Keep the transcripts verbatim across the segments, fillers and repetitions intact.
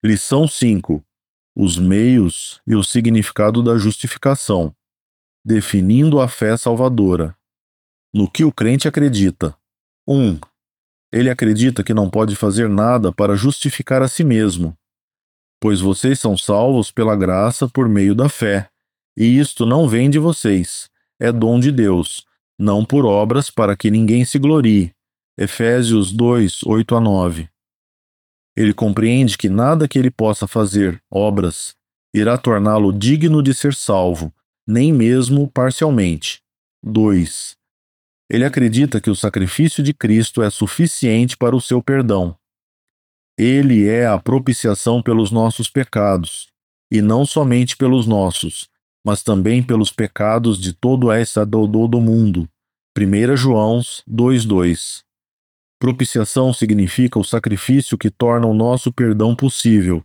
Lição cinco. Os meios e o significado da justificação, definindo a fé salvadora. No que o crente acredita. um. Ele acredita que não pode fazer nada para justificar a si mesmo, pois vocês são salvos pela graça por meio da fé, e isto não vem de vocês, é dom de Deus, não por obras para que ninguém se glorie. Efésios dois, oito a nove. Ele compreende que nada que ele possa fazer, obras, irá torná-lo digno de ser salvo, nem mesmo parcialmente. dois. Ele acredita que o sacrifício de Cristo é suficiente para o seu perdão. Ele é a propiciação pelos nossos pecados, e não somente pelos nossos, mas também pelos pecados de todo esta dodô do mundo. primeira João dois, dois. Propiciação significa o sacrifício que torna o nosso perdão possível.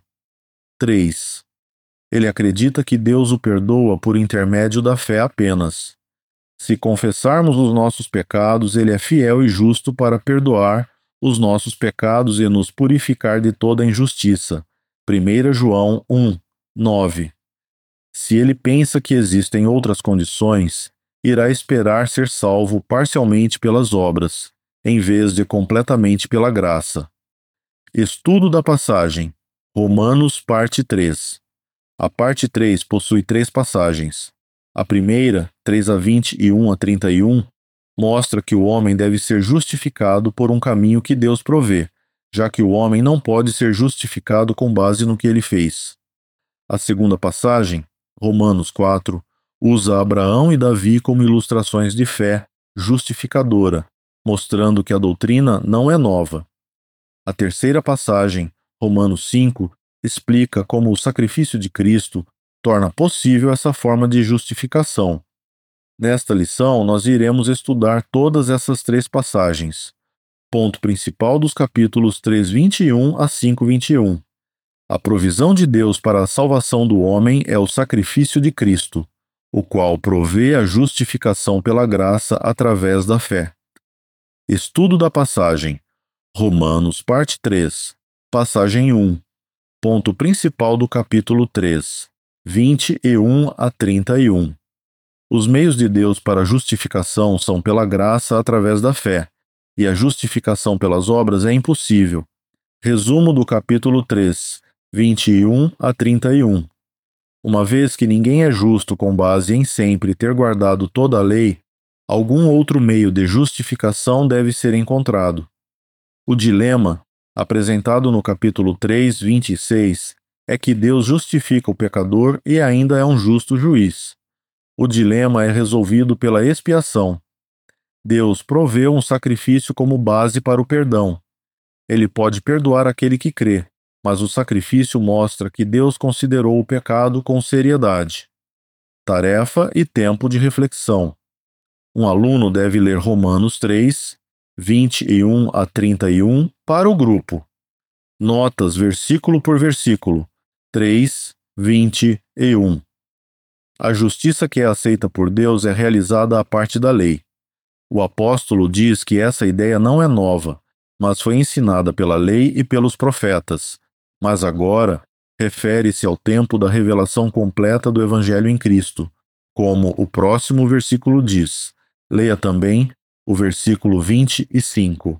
três. Ele acredita que Deus o perdoa por intermédio da fé apenas. Se confessarmos os nossos pecados, Ele é fiel e justo para perdoar os nossos pecados e nos purificar de toda injustiça. primeira João um, nove. Se ele pensa que existem outras condições, irá esperar ser salvo parcialmente pelas obras, em vez de completamente pela graça. Estudo da passagem. Romanos, parte três. A parte três possui três passagens. A primeira, três a vinte e um a trinta e um, mostra que o homem deve ser justificado por um caminho que Deus provê, já que o homem não pode ser justificado com base no que ele fez. A segunda passagem, Romanos quatro, usa Abraão e Davi como ilustrações de fé justificadora, mostrando que a doutrina não é nova. A terceira passagem, Romanos cinco, explica como o sacrifício de Cristo torna possível essa forma de justificação. Nesta lição, nós iremos estudar todas essas três passagens. Ponto principal dos capítulos três, vinte e um a cinco, vinte e um. A provisão de Deus para a salvação do homem é o sacrifício de Cristo, o qual provê a justificação pela graça através da fé. Estudo da passagem. Romanos, parte três. Passagem um. Ponto principal do capítulo três. vinte e um a trinta e um. Os meios de Deus para a justificação são pela graça através da fé, e a justificação pelas obras é impossível. Resumo do capítulo três, vinte e um a trinta e um. Uma vez que ninguém é justo com base em sempre ter guardado toda a lei, algum outro meio de justificação deve ser encontrado. O dilema, apresentado no capítulo três, vinte e seis, é que Deus justifica o pecador e ainda é um justo juiz. O dilema é resolvido pela expiação. Deus proveu um sacrifício como base para o perdão. Ele pode perdoar aquele que crê, mas o sacrifício mostra que Deus considerou o pecado com seriedade. Tarefa e tempo de reflexão. Um aluno deve ler Romanos três, vinte e um a trinta e um para o grupo. Notas versículo por versículo. três, vinte e um. A justiça que é aceita por Deus é realizada à parte da lei. O apóstolo diz que essa ideia não é nova, mas foi ensinada pela lei e pelos profetas, mas agora refere-se ao tempo da revelação completa do Evangelho em Cristo, como o próximo versículo diz. Leia também o versículo vinte e cinco.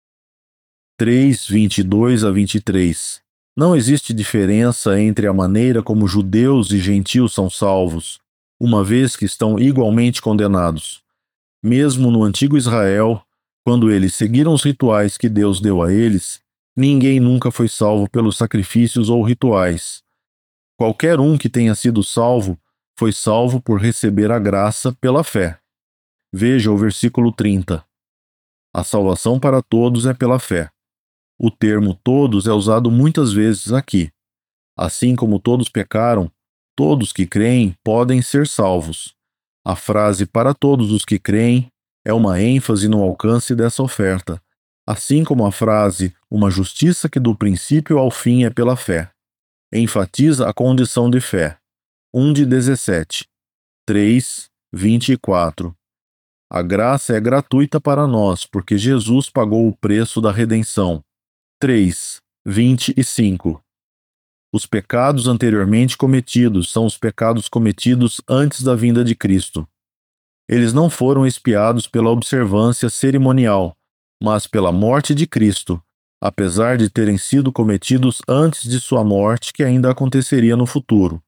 três, vinte e dois a vinte e três. Não existe diferença entre a maneira como judeus e gentios são salvos, uma vez que estão igualmente condenados. Mesmo no antigo Israel, quando eles seguiram os rituais que Deus deu a eles, ninguém nunca foi salvo pelos sacrifícios ou rituais. Qualquer um que tenha sido salvo, foi salvo por receber a graça pela fé. Veja o versículo trinta. A salvação para todos é pela fé. O termo todos é usado muitas vezes aqui. Assim como todos pecaram, todos que creem podem ser salvos. A frase para todos os que creem é uma ênfase no alcance dessa oferta, assim como a frase uma justiça que do princípio ao fim é pela fé. Enfatiza a condição de fé. um de dezessete. três, vinte e quatro. A graça é gratuita para nós, porque Jesus pagou o preço da redenção. três, vinte e cinco. Os pecados anteriormente cometidos são os pecados cometidos antes da vinda de Cristo. Eles não foram expiados pela observância cerimonial, mas pela morte de Cristo, apesar de terem sido cometidos antes de sua morte, que ainda aconteceria no futuro.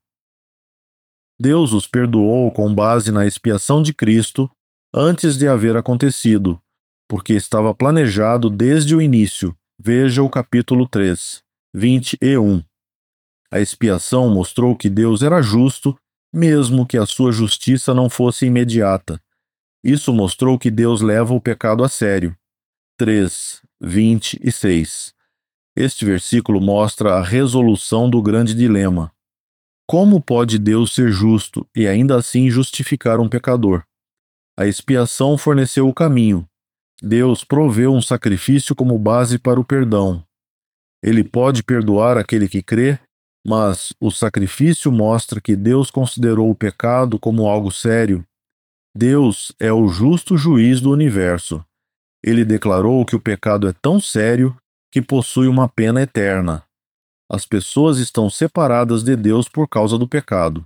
Deus os perdoou com base na expiação de Cristo antes de haver acontecido, porque estava planejado desde o início. Veja o capítulo três, vinte e um. A expiação mostrou que Deus era justo, mesmo que a sua justiça não fosse imediata. Isso mostrou que Deus leva o pecado a sério. três, vinte e seis. Este versículo mostra a resolução do grande dilema. Como pode Deus ser justo e ainda assim justificar um pecador? A expiação forneceu o caminho. Deus proveu um sacrifício como base para o perdão. Ele pode perdoar aquele que crê, mas o sacrifício mostra que Deus considerou o pecado como algo sério. Deus é o justo juiz do universo. Ele declarou que o pecado é tão sério que possui uma pena eterna. As pessoas estão separadas de Deus por causa do pecado.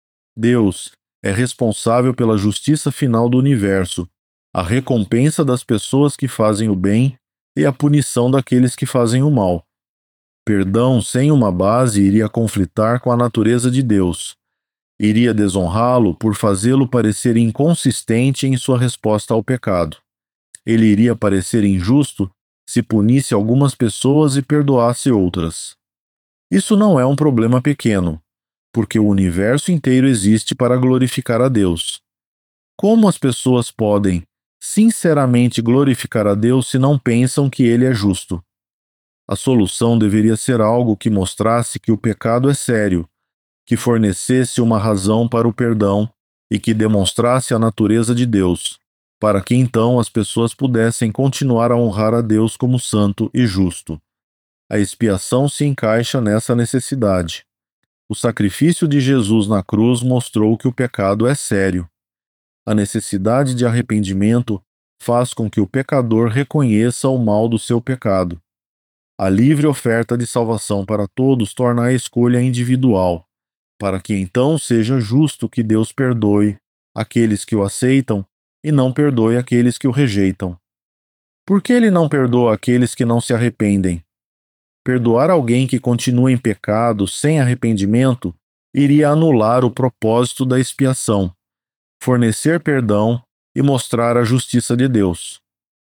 Deus é responsável pela justiça final do universo, a recompensa das pessoas que fazem o bem e a punição daqueles que fazem o mal. Perdão sem uma base iria conflitar com a natureza de Deus. Iria desonrá-lo por fazê-lo parecer inconsistente em sua resposta ao pecado. Ele iria parecer injusto se punisse algumas pessoas e perdoasse outras. Isso não é um problema pequeno, porque o universo inteiro existe para glorificar a Deus. Como as pessoas podem, sinceramente, glorificar a Deus se não pensam que Ele é justo? A solução deveria ser algo que mostrasse que o pecado é sério, que fornecesse uma razão para o perdão e que demonstrasse a natureza de Deus, para que então as pessoas pudessem continuar a honrar a Deus como santo e justo. A expiação se encaixa nessa necessidade. O sacrifício de Jesus na cruz mostrou que o pecado é sério. A necessidade de arrependimento faz com que o pecador reconheça o mal do seu pecado. A livre oferta de salvação para todos torna a escolha individual, para que então seja justo que Deus perdoe aqueles que o aceitam e não perdoe aqueles que o rejeitam. Por que Ele não perdoa aqueles que não se arrependem? Perdoar alguém que continua em pecado sem arrependimento iria anular o propósito da expiação, fornecer perdão e mostrar a justiça de Deus.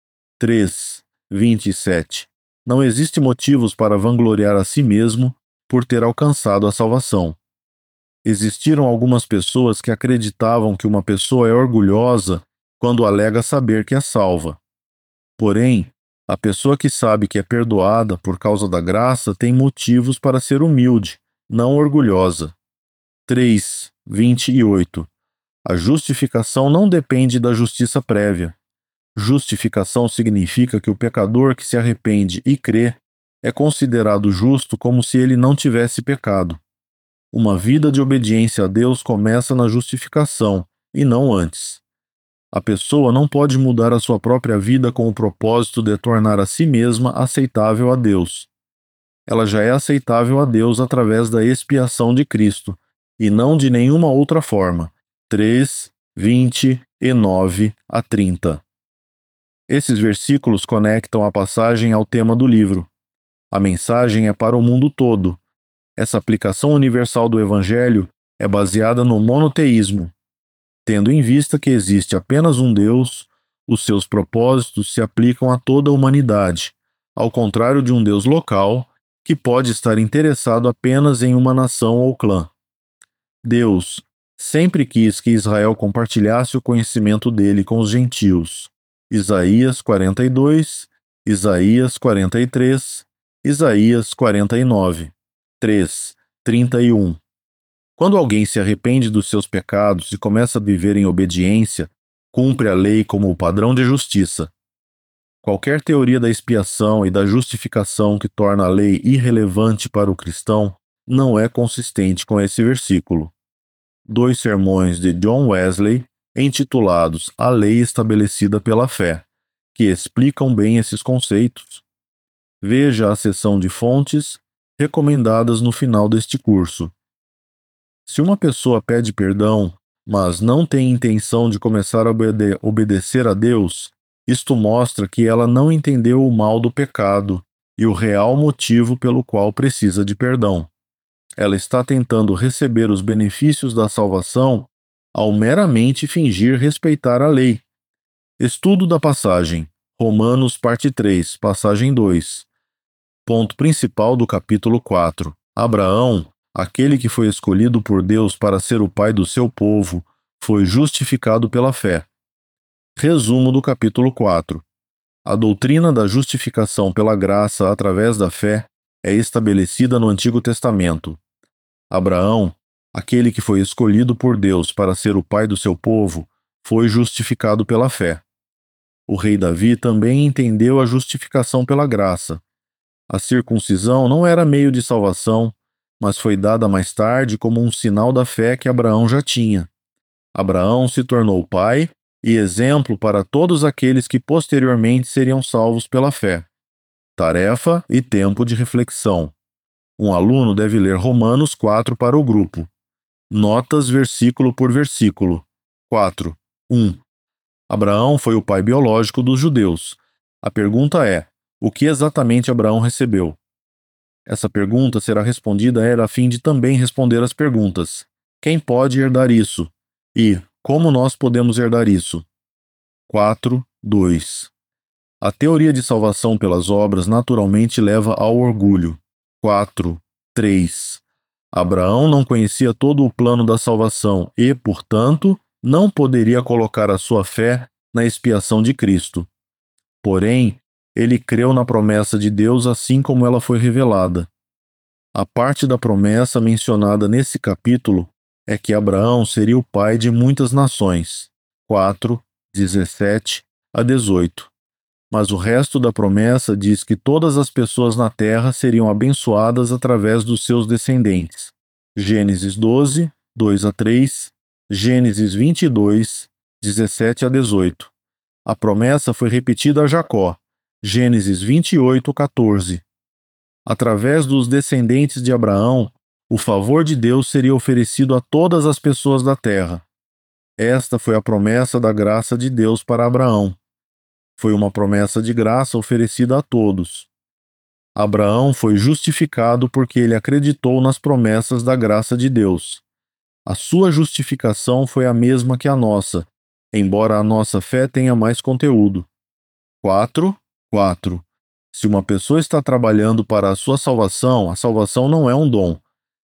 três, vinte e sete. Não existe motivos para vangloriar a si mesmo por ter alcançado a salvação. Existiram algumas pessoas que acreditavam que uma pessoa é orgulhosa quando alega saber que é salva. Porém, a pessoa que sabe que é perdoada por causa da graça tem motivos para ser humilde, não orgulhosa. três, vinte e oito. A justificação não depende da justiça prévia. Justificação significa que o pecador que se arrepende e crê é considerado justo como se ele não tivesse pecado. Uma vida de obediência a Deus começa na justificação, e não antes. A pessoa não pode mudar a sua própria vida com o propósito de tornar a si mesma aceitável a Deus. Ela já é aceitável a Deus através da expiação de Cristo, e não de nenhuma outra forma. três, vinte e nove a trinta. Esses versículos conectam a passagem ao tema do livro. A mensagem é para o mundo todo. Essa aplicação universal do Evangelho é baseada no monoteísmo. Tendo em vista que existe apenas um Deus, os seus propósitos se aplicam a toda a humanidade, ao contrário de um Deus local, que pode estar interessado apenas em uma nação ou clã. Deus sempre quis que Israel compartilhasse o conhecimento dele com os gentios. Isaías quarenta e dois, Isaías quarenta e três, Isaías quarenta e nove. três, trinta e um. Quando alguém se arrepende dos seus pecados e começa a viver em obediência, cumpre a lei como o padrão de justiça. Qualquer teoria da expiação e da justificação que torna a lei irrelevante para o cristão não é consistente com esse versículo. Dois sermões de John Wesley, intitulados A Lei Estabelecida pela Fé, que explicam bem esses conceitos. Veja a seção de fontes, recomendadas no final deste curso. Se uma pessoa pede perdão, mas não tem intenção de começar a obede- obedecer a Deus, isto mostra que ela não entendeu o mal do pecado e o real motivo pelo qual precisa de perdão. Ela está tentando receber os benefícios da salvação ao meramente fingir respeitar a lei. Estudo da passagem. Romanos, parte três, passagem dois. Ponto principal do capítulo quatro. Abraão, aquele que foi escolhido por Deus para ser o pai do seu povo, foi justificado pela fé. Resumo do capítulo quatro. A doutrina da justificação pela graça através da fé é estabelecida no Antigo Testamento. Abraão, aquele que foi escolhido por Deus para ser o pai do seu povo, foi justificado pela fé. O rei Davi também entendeu a justificação pela graça. A circuncisão não era meio de salvação, mas foi dada mais tarde como um sinal da fé que Abraão já tinha. Abraão se tornou pai e exemplo para todos aqueles que posteriormente seriam salvos pela fé. Tarefa e tempo de reflexão. Um aluno deve ler Romanos quatro para o grupo. Notas versículo por versículo. quatro. um. Abraão foi o pai biológico dos judeus. A pergunta é: o que exatamente Abraão recebeu? Essa pergunta será respondida a ela a fim de também responder as perguntas: quem pode herdar isso? E como nós podemos herdar isso? quatro, dois. A teoria de salvação pelas obras naturalmente leva ao orgulho. quatro, três. Abraão não conhecia todo o plano da salvação e, portanto, não poderia colocar a sua fé na expiação de Cristo. Porém, ele creu na promessa de Deus assim como ela foi revelada. A parte da promessa mencionada nesse capítulo é que Abraão seria o pai de muitas nações. quatro, dezessete a dezoito. Mas o resto da promessa diz que todas as pessoas na terra seriam abençoadas através dos seus descendentes. Gênesis doze, dois a três, Gênesis vinte e dois, dezessete a dezoito. A promessa foi repetida a Jacó. Gênesis vinte e oito, quatorze. Através dos descendentes de Abraão, o favor de Deus seria oferecido a todas as pessoas da terra. Esta foi a promessa da graça de Deus para Abraão. Foi uma promessa de graça oferecida a todos. Abraão foi justificado porque ele acreditou nas promessas da graça de Deus. A sua justificação foi a mesma que a nossa, embora a nossa fé tenha mais conteúdo. quatro, quatro. Se uma pessoa está trabalhando para a sua salvação, a salvação não é um dom.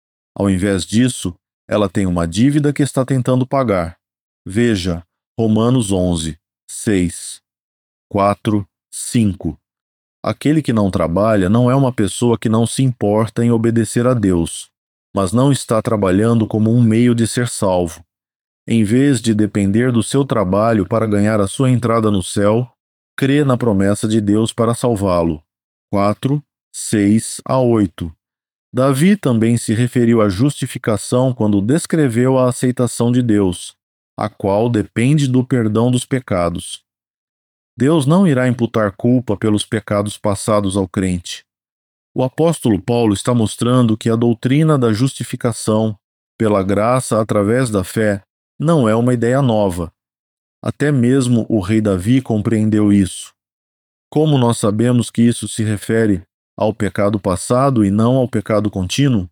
Ao invés disso, ela tem uma dívida que está tentando pagar. Veja, Romanos onze, seis. quatro, cinco. Aquele que não trabalha não é uma pessoa que não se importa em obedecer a Deus, mas não está trabalhando como um meio de ser salvo. Em vez de depender do seu trabalho para ganhar a sua entrada no céu, crê na promessa de Deus para salvá-lo. quatro, seis a oito. Davi também se referiu à justificação quando descreveu a aceitação de Deus, a qual depende do perdão dos pecados. Deus não irá imputar culpa pelos pecados passados ao crente. O apóstolo Paulo está mostrando que a doutrina da justificação, pela graça através da fé, não é uma ideia nova. Até mesmo o rei Davi compreendeu isso. Como nós sabemos que isso se refere ao pecado passado e não ao pecado contínuo?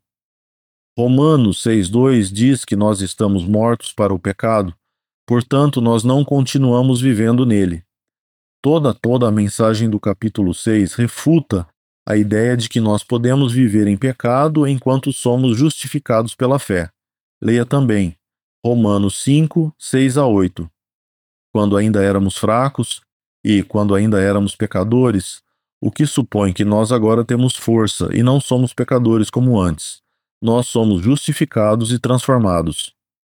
Romanos seis, dois diz que nós estamos mortos para o pecado, portanto nós não continuamos vivendo nele. Toda, toda a mensagem do capítulo seis refuta a ideia de que nós podemos viver em pecado enquanto somos justificados pela fé. Leia também Romanos cinco, seis a oito. Quando ainda éramos fracos e quando ainda éramos pecadores, o que supõe que nós agora temos força e não somos pecadores como antes. Nós somos justificados e transformados.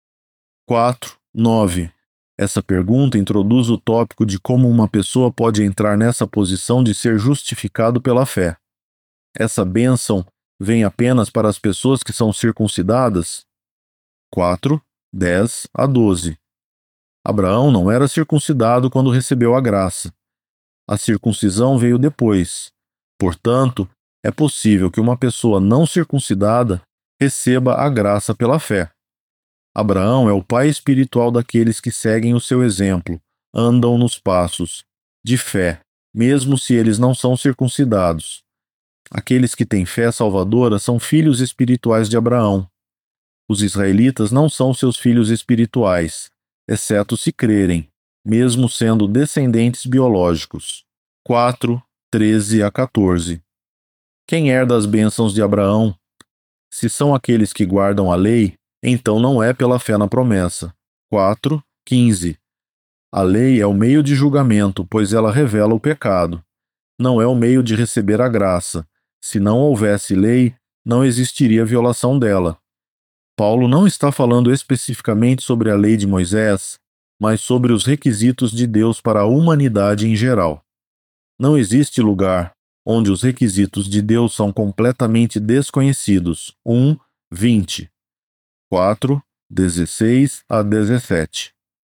quatro, nove. Essa pergunta introduz o tópico de como uma pessoa pode entrar nessa posição de ser justificado pela fé. Essa bênção vem apenas para as pessoas que são circuncidadas? quatro, dez a doze. Abraão não era circuncidado quando recebeu a graça. A circuncisão veio depois. Portanto, é possível que uma pessoa não circuncidada receba a graça pela fé. Abraão é o pai espiritual daqueles que seguem o seu exemplo, andam nos passos de fé, mesmo se eles não são circuncidados. Aqueles que têm fé salvadora são filhos espirituais de Abraão. Os israelitas não são seus filhos espirituais, exceto se crerem, mesmo sendo descendentes biológicos. quatro, treze a quatorze. Quem herda as bênçãos de Abraão? Se são aqueles que guardam a lei, então não é pela fé na promessa. quatro, quinze. A lei é o meio de julgamento, pois ela revela o pecado. Não é o meio de receber a graça. Se não houvesse lei, não existiria violação dela. Paulo não está falando especificamente sobre a lei de Moisés, mas sobre os requisitos de Deus para a humanidade em geral. Não existe lugar onde os requisitos de Deus são completamente desconhecidos. um, vinte. quatro, dezesseis a dezessete.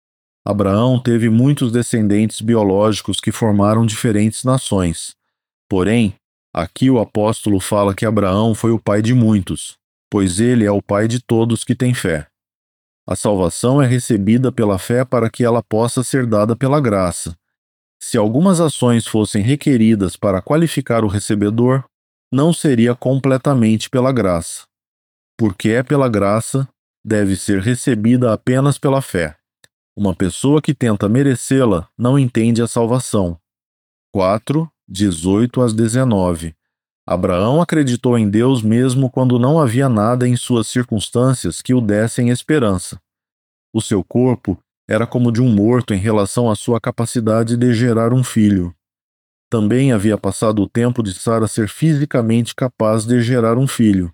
Abraão teve muitos descendentes biológicos que formaram diferentes nações. Porém, aqui o apóstolo fala que Abraão foi o pai de muitos, pois ele é o pai de todos que têm fé. A salvação é recebida pela fé para que ela possa ser dada pela graça. Se algumas ações fossem requeridas para qualificar o recebedor, não seria completamente pela graça. Porque é pela graça, deve ser recebida apenas pela fé. Uma pessoa que tenta merecê-la não entende a salvação. quatro, dezoito a dezenove. Abraão acreditou em Deus mesmo quando não havia nada em suas circunstâncias que o dessem esperança. O seu corpo era como de um morto em relação à sua capacidade de gerar um filho. Também havia passado o tempo de Sara ser fisicamente capaz de gerar um filho.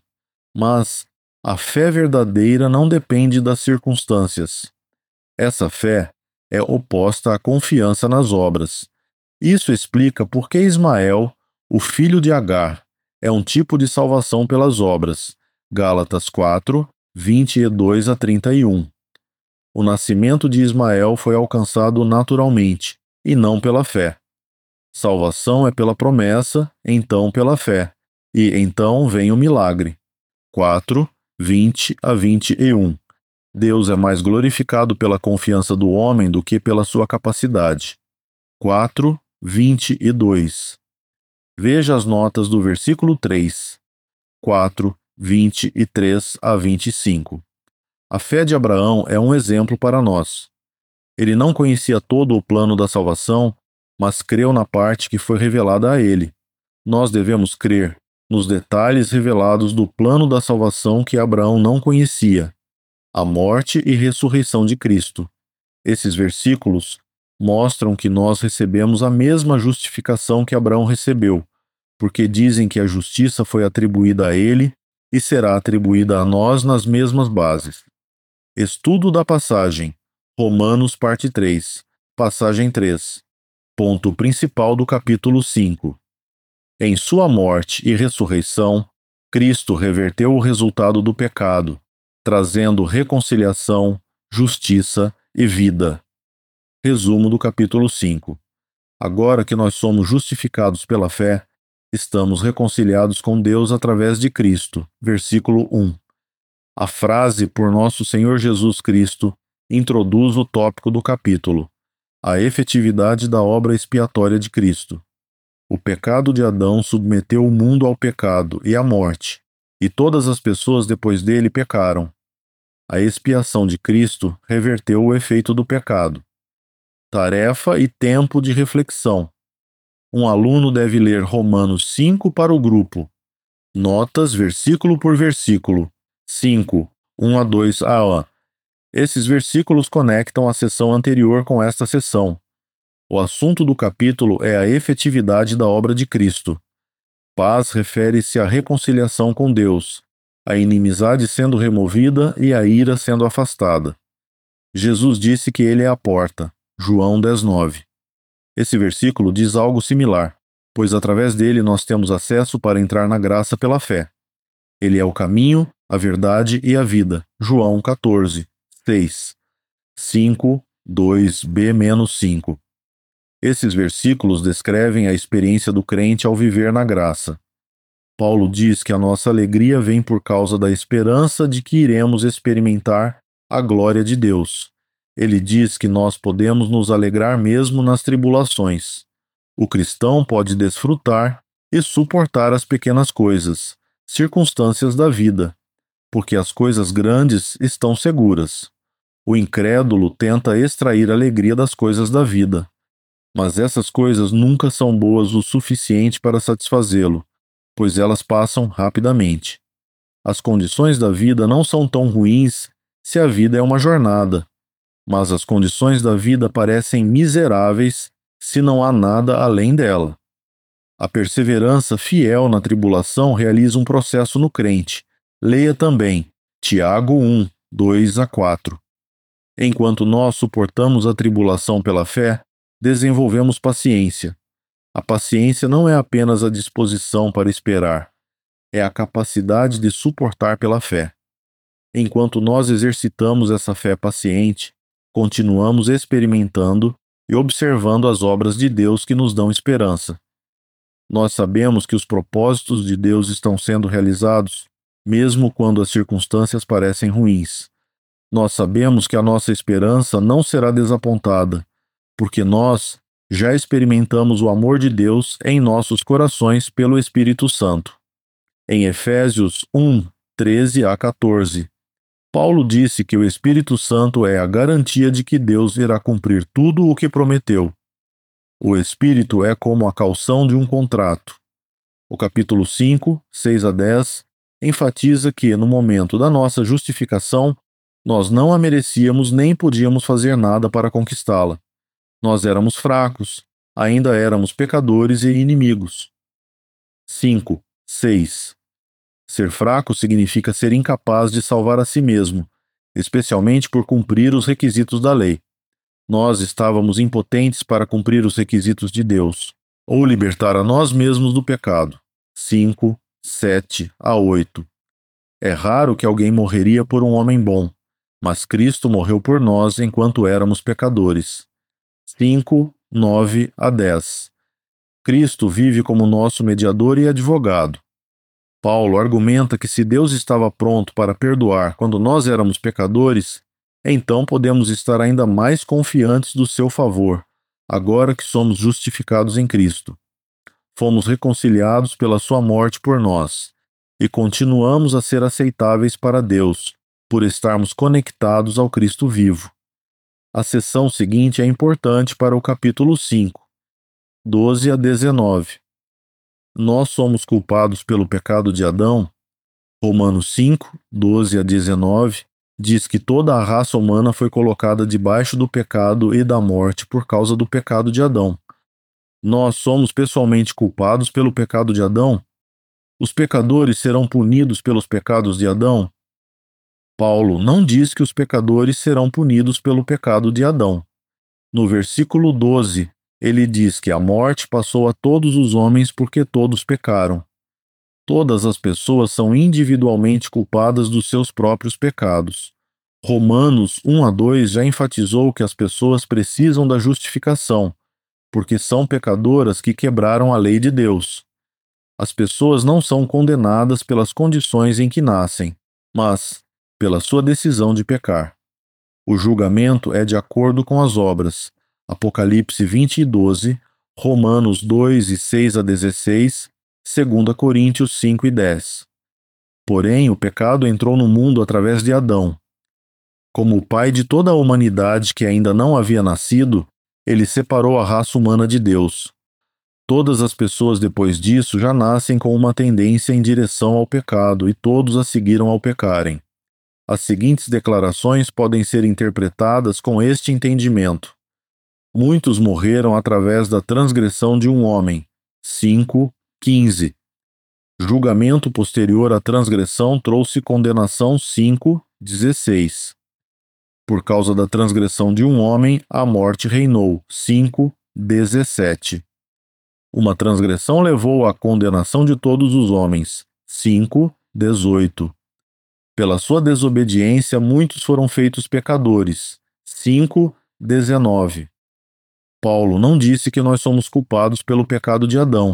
Mas a fé verdadeira não depende das circunstâncias. Essa fé é oposta à confiança nas obras. Isso explica por que Ismael, o filho de Agar, é um tipo de salvação pelas obras. Gálatas quatro, vinte e dois a trinta e um. O nascimento de Ismael foi alcançado naturalmente, e não pela fé. Salvação é pela promessa, então pela fé, e então vem o milagre. quatro, vinte a vinte e um. Deus é mais glorificado pela confiança do homem do que pela sua capacidade. quatro, vinte e dois. Veja as notas do versículo três. quatro, vinte e três a vinte e cinco. A fé de Abraão é um exemplo para nós. Ele não conhecia todo o plano da salvação, mas creu na parte que foi revelada a ele. Nós devemos crer nos detalhes revelados do plano da salvação que Abraão não conhecia, a morte e ressurreição de Cristo. Esses versículos mostram que nós recebemos a mesma justificação que Abraão recebeu, porque dizem que a justiça foi atribuída a ele e será atribuída a nós nas mesmas bases. Estudo da passagem. Romanos, parte três. Passagem três. Ponto principal do capítulo cinco. Em sua morte e ressurreição, Cristo reverteu o resultado do pecado, trazendo reconciliação, justiça e vida. Resumo do capítulo cinco. Agora que nós somos justificados pela fé, estamos reconciliados com Deus através de Cristo. Versículo um. A frase por nosso Senhor Jesus Cristo introduz o tópico do capítulo, a efetividade da obra expiatória de Cristo. O pecado de Adão submeteu o mundo ao pecado e à morte, e todas as pessoas depois dele pecaram. A expiação de Cristo reverteu o efeito do pecado. Tarefa e tempo de reflexão. Um aluno deve ler Romanos cinco para o grupo. Notas versículo por versículo. cinco, um a dois a. Esses versículos conectam a sessão anterior com esta sessão. O assunto do capítulo é a efetividade da obra de Cristo. Paz refere-se à reconciliação com Deus, a inimizade sendo removida e a ira sendo afastada. Jesus disse que ele é a porta. João dez, nove. Esse versículo diz algo similar, pois através dele nós temos acesso para entrar na graça pela fé. Ele é o caminho, a verdade e a vida. João quatorze, seis. cinco, dois b cinco. Esses versículos descrevem a experiência do crente ao viver na graça. Paulo diz que a nossa alegria vem por causa da esperança de que iremos experimentar a glória de Deus. Ele diz que nós podemos nos alegrar mesmo nas tribulações. O cristão pode desfrutar e suportar as pequenas coisas, circunstâncias da vida, porque as coisas grandes estão seguras. O incrédulo tenta extrair alegria das coisas da vida, mas essas coisas nunca são boas o suficiente para satisfazê-lo, pois elas passam rapidamente. As condições da vida não são tão ruins se a vida é uma jornada, mas as condições da vida parecem miseráveis se não há nada além dela. A perseverança fiel na tribulação realiza um processo no crente. Leia também Tiago um, dois a quatro. Enquanto nós suportamos a tribulação pela fé, desenvolvemos paciência. A paciência não é apenas a disposição para esperar, é a capacidade de suportar pela fé. Enquanto nós exercitamos essa fé paciente, continuamos experimentando e observando as obras de Deus que nos dão esperança. Nós sabemos que os propósitos de Deus estão sendo realizados, mesmo quando as circunstâncias parecem ruins. Nós sabemos que a nossa esperança não será desapontada, porque nós já experimentamos o amor de Deus em nossos corações pelo Espírito Santo. Em Efésios um, treze a quatorze, Paulo disse que o Espírito Santo é a garantia de que Deus irá cumprir tudo o que prometeu. O Espírito é como a caução de um contrato. O capítulo cinco, seis a dez, enfatiza que, no momento da nossa justificação, nós não a merecíamos nem podíamos fazer nada para conquistá-la. Nós éramos fracos, ainda éramos pecadores e inimigos. cinco, seis. Ser fraco significa ser incapaz de salvar a si mesmo, especialmente por cumprir os requisitos da lei. Nós estávamos impotentes para cumprir os requisitos de Deus, ou libertar a nós mesmos do pecado. cinco, sete a oito. É raro que alguém morreria por um homem bom, mas Cristo morreu por nós enquanto éramos pecadores. cinco, nove a dez. Cristo vive como nosso mediador e advogado. Paulo argumenta que se Deus estava pronto para perdoar quando nós éramos pecadores, então podemos estar ainda mais confiantes do seu favor, agora que somos justificados em Cristo. Fomos reconciliados pela sua morte por nós, e continuamos a ser aceitáveis para Deus, por estarmos conectados ao Cristo vivo. A seção seguinte é importante para o capítulo cinco, doze a dezenove. Nós somos culpados pelo pecado de Adão? Romanos cinco, doze a dezenove diz que toda a raça humana foi colocada debaixo do pecado e da morte por causa do pecado de Adão. Nós somos pessoalmente culpados pelo pecado de Adão? Os pecadores serão punidos pelos pecados de Adão? Paulo não diz que os pecadores serão punidos pelo pecado de Adão. No versículo doze, ele diz que a morte passou a todos os homens porque todos pecaram. Todas as pessoas são individualmente culpadas dos seus próprios pecados. Romanos um a dois já enfatizou que as pessoas precisam da justificação, porque são pecadoras que quebraram a lei de Deus. As pessoas não são condenadas pelas condições em que nascem, mas pela sua decisão de pecar. O julgamento é de acordo com as obras. Apocalipse vinte e doze, Romanos dois e seis a dezesseis, dois Coríntios cinco e dez. Porém, o pecado entrou no mundo através de Adão. Como o pai de toda a humanidade que ainda não havia nascido, ele separou a raça humana de Deus. Todas as pessoas depois disso já nascem com uma tendência em direção ao pecado e todos a seguiram ao pecarem. As seguintes declarações podem ser interpretadas com este entendimento. Muitos morreram através da transgressão de um homem. cinco, quinze. Julgamento posterior à transgressão trouxe condenação. cinco, dezesseis. Por causa da transgressão de um homem, a morte reinou. cinco, dezessete. Uma transgressão levou à condenação de todos os homens. cinco, dezoito. Pela sua desobediência, muitos foram feitos pecadores. cinco, dezenove. Paulo não disse que nós somos culpados pelo pecado de Adão,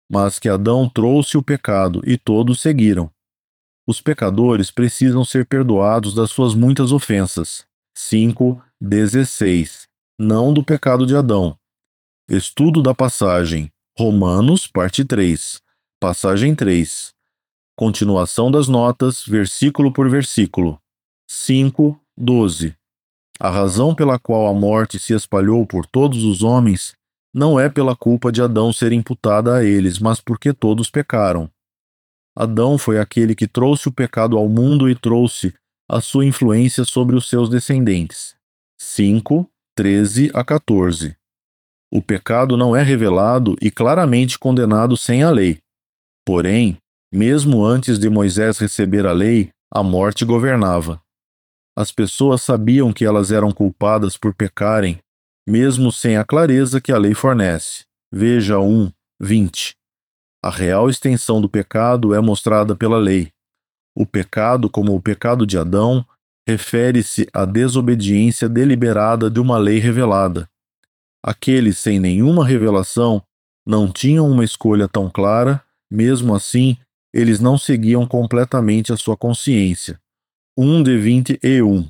mas que Adão trouxe o pecado e todos seguiram. Os pecadores precisam ser perdoados das suas muitas ofensas. cinco, dezesseis. Não do pecado de Adão. Estudo da passagem. Romanos, parte três. Passagem três. Continuação das notas, versículo por versículo. cinco, doze. A razão pela qual a morte se espalhou por todos os homens não é pela culpa de Adão ser imputada a eles, mas porque todos pecaram. Adão foi aquele que trouxe o pecado ao mundo e trouxe a sua influência sobre os seus descendentes. cinco, treze a quatorze. O pecado não é revelado e claramente condenado sem a lei. Porém, mesmo antes de Moisés receber a lei, a morte governava. As pessoas sabiam que elas eram culpadas por pecarem, mesmo sem a clareza que a lei fornece. Veja um, vinte. A real extensão do pecado é mostrada pela lei. O pecado, como o pecado de Adão, refere-se à desobediência deliberada de uma lei revelada. Aqueles sem nenhuma revelação não tinham uma escolha tão clara, mesmo assim, eles não seguiam completamente a sua consciência. um de vinte e um.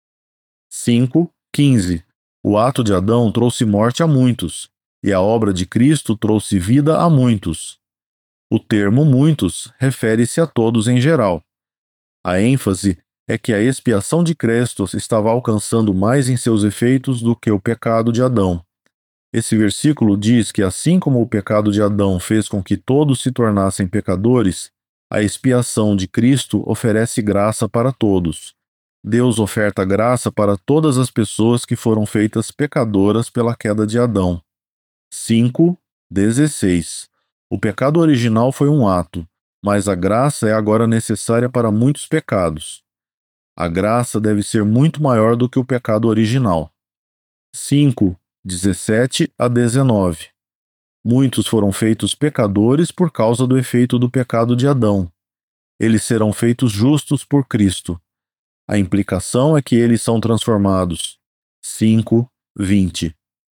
cinco, quinze. O ato de Adão trouxe morte a muitos, e a obra de Cristo trouxe vida a muitos. O termo muitos refere-se a todos em geral. A ênfase é que a expiação de Cristo estava alcançando mais em seus efeitos do que o pecado de Adão. Esse versículo diz que assim como o pecado de Adão fez com que todos se tornassem pecadores, a expiação de Cristo oferece graça para todos. Deus oferta graça para todas as pessoas que foram feitas pecadoras pela queda de Adão. cinco, dezesseis. O pecado original foi um ato, mas a graça é agora necessária para muitos pecados. A graça deve ser muito maior do que o pecado original. cinco, dezessete a dezenove. Muitos foram feitos pecadores por causa do efeito do pecado de Adão. Eles serão feitos justos por Cristo. A implicação é que eles são transformados. cinco, vinte.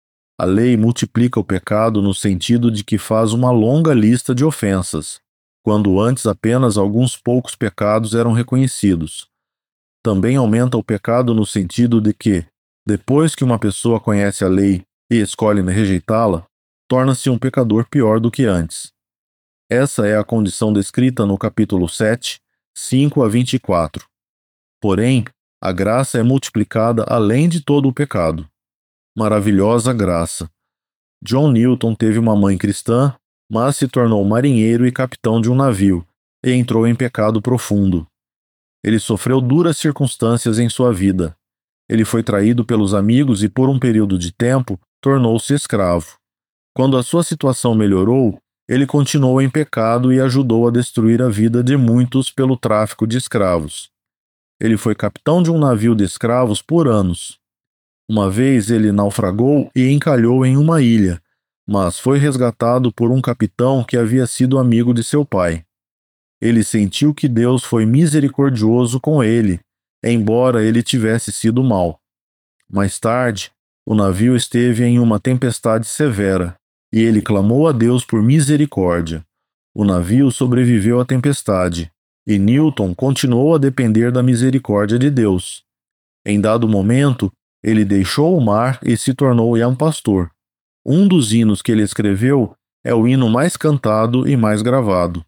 A lei multiplica o pecado no sentido de que faz uma longa lista de ofensas, quando antes apenas alguns poucos pecados eram reconhecidos. Também aumenta o pecado no sentido de que, depois que uma pessoa conhece a lei e escolhe rejeitá-la, torna-se um pecador pior do que antes. Essa é a condição descrita no capítulo sete, cinco a vinte e quatro. Porém, a graça é multiplicada além de todo o pecado. Maravilhosa graça. John Newton teve uma mãe cristã, mas se tornou marinheiro e capitão de um navio, e entrou em pecado profundo. Ele sofreu duras circunstâncias em sua vida. Ele foi traído pelos amigos e, por um período de tempo, tornou-se escravo. Quando a sua situação melhorou, ele continuou em pecado e ajudou a destruir a vida de muitos pelo tráfico de escravos. Ele foi capitão de um navio de escravos por anos. Uma vez ele naufragou e encalhou em uma ilha, mas foi resgatado por um capitão que havia sido amigo de seu pai. Ele sentiu que Deus foi misericordioso com ele, embora ele tivesse sido mau. Mais tarde, o navio esteve em uma tempestade severa, e ele clamou a Deus por misericórdia. O navio sobreviveu à tempestade, e Newton continuou a depender da misericórdia de Deus. Em dado momento, ele deixou o mar e se tornou um pastor. Um dos hinos que ele escreveu é o hino mais cantado e mais gravado.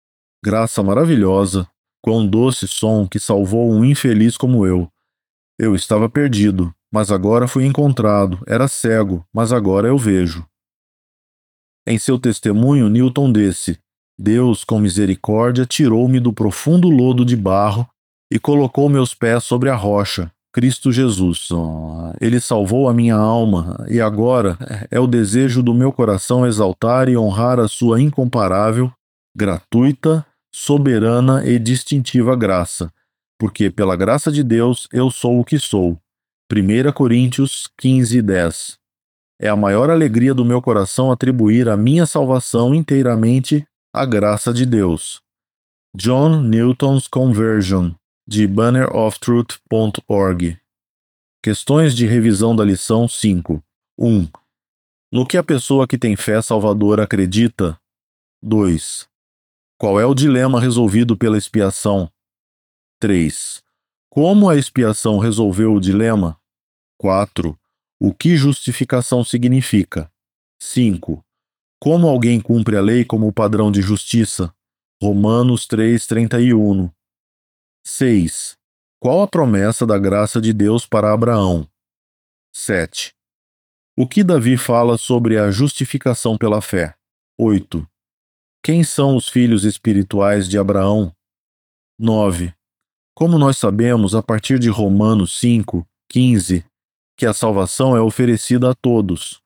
Graça maravilhosa, quão doce som que salvou um infeliz como eu. Eu estava perdido, mas agora fui encontrado, era cego, mas agora eu vejo. Em seu testemunho, Newton disse: Deus, com misericórdia, tirou-me do profundo lodo de barro e colocou meus pés sobre a rocha, Cristo Jesus. Ele salvou a minha alma, e agora é o desejo do meu coração exaltar e honrar a sua incomparável, gratuita, soberana e distintiva graça, porque pela graça de Deus eu sou o que sou. primeira Coríntios quinze, dez. É a maior alegria do meu coração atribuir a minha salvação inteiramente à graça de Deus. John Newton's Conversion, de banner of truth ponto org. Questões de revisão da lição cinco. um. No que a pessoa que tem fé salvadora acredita? dois. Qual é o dilema resolvido pela expiação? três. Como a expiação resolveu o dilema? quatro. O que justificação significa? cinco. Como alguém cumpre a lei como padrão de justiça? Romanos três, trinta e um. seis. Qual a promessa da graça de Deus para Abraão? sete. O que Davi fala sobre a justificação pela fé? oito. Quem são os filhos espirituais de Abraão? nove. Como nós sabemos, a partir de Romanos cinco, quinze, que a salvação é oferecida a todos.